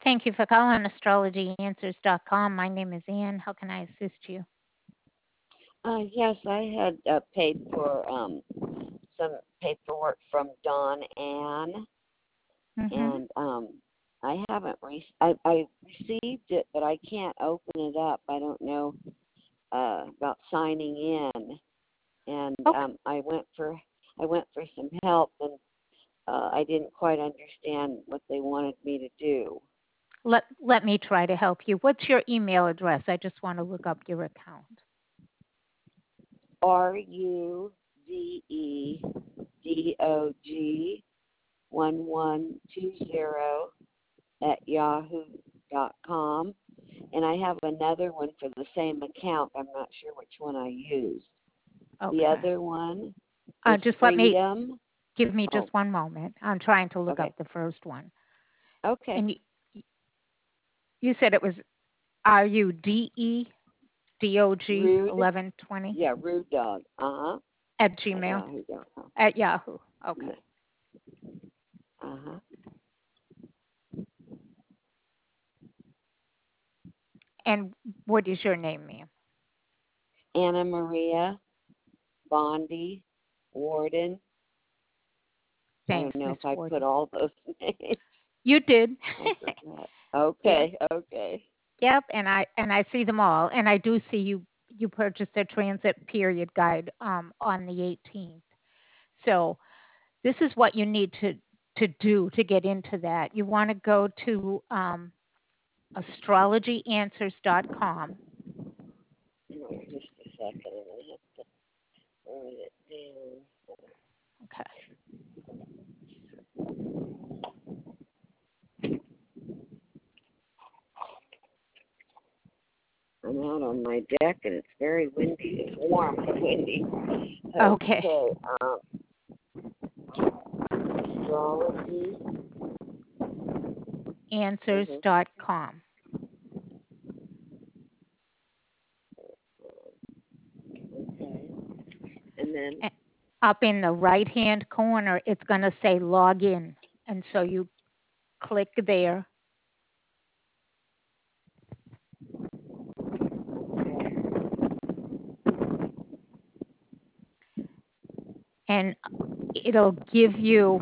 Thank you for calling astrologyanswers.com. My name is Ann. How can I assist you? Yes, I had paid for some paperwork from Dawn Ann, Mm-hmm. and I haven't I received it, but I can't open it up. I don't know about signing in, and Okay. I went for some help, and I didn't quite understand what they wanted me to do. Let me try to help you. What's your email address? I just want to look up your account. RUDEDOG 1120 at yahoo.com. And I have another one for the same account. I'm not sure which one I used. The Okay. other one is Just Freedom. give me Oh, just one moment. I'm trying to look up okay. the first one. Okay. And you said it was RUDEDOG Rude. 1120 Yeah, Rude Dog. at At Gmail yahoo.com. at Yahoo. Okay. Yeah. Uh-huh. And what is your name, ma'am? Anna Maria Bondi Warden. I Thanks, don't know Miss if I put Warden. all those names. You did. I forgot. Yes. Okay, okay. Yep, and I see them all, and I do see you purchased a transit period guide on the 18th. So this is what you need to do to get into that. You want to go to astrologyanswers.com. Just a second. I'm going to have to write it down. Okay. I'm out on my deck and it's very windy. It's warm and windy. Okay. Okay. Astrology. Mm-hmm. Answers.com. Okay. And then, A- Up in the right-hand corner, it's going to say log in, and so you click there, and it'll give you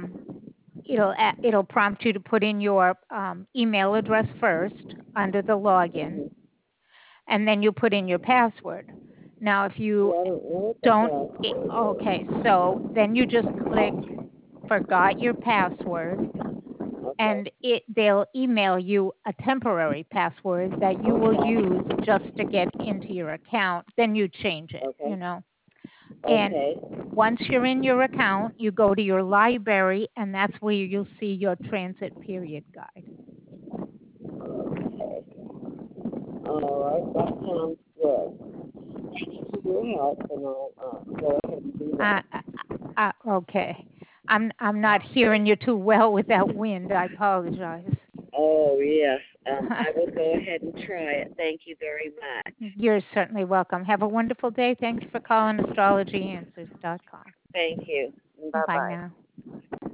it'll prompt you to put in your email address first under the login, mm-hmm. and then you put in your password. Now, if See, you I don't know what the don't, password okay, so then you just click forgot your password, is. Okay. and they'll email you a temporary password that you will use just to get into your account. Then you change it, Okay. And Okay. once you're in your account, you go to your library, and that's where you'll see your transit period guide. Okay. All right. That sounds good. Thank you for your help, and I'll go ahead and do Uh, that. uh, okay. I'm not hearing you too well with that wind. I apologize. Oh, yes. I will go ahead and try it. Thank you very much. You're certainly welcome. Have a wonderful day. Thanks for calling astrologyanswers.com. Thank you. Bye Bye-bye. now.